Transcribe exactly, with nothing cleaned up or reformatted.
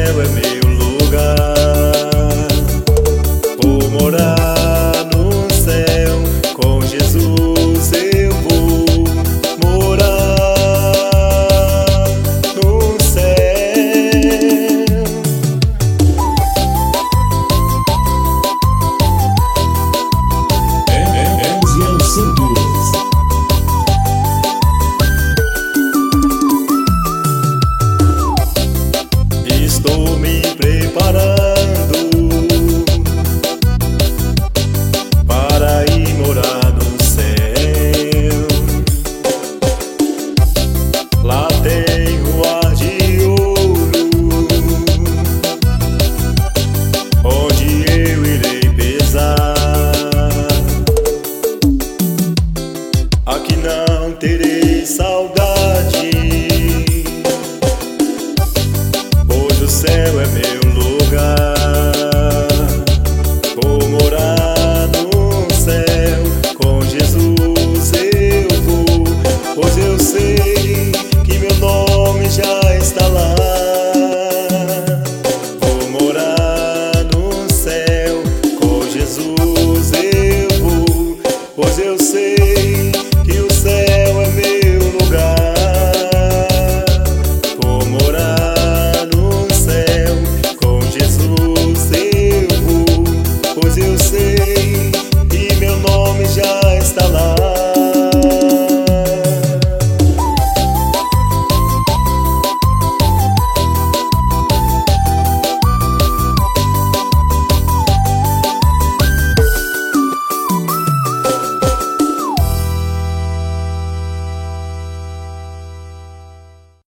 céu é meu lugar. Vou morar no céu, com Jesus eu vou morar no céu. Enziel Santos. Estou me preparando para ir morar no céu. Lá tem ruas de ouro, onde eu irei pesar. Aqui não terei saudade, pois o céu é meu lugar. Vou morar no céu, com Jesus eu vou, pois eu sei que meu nome já está lá.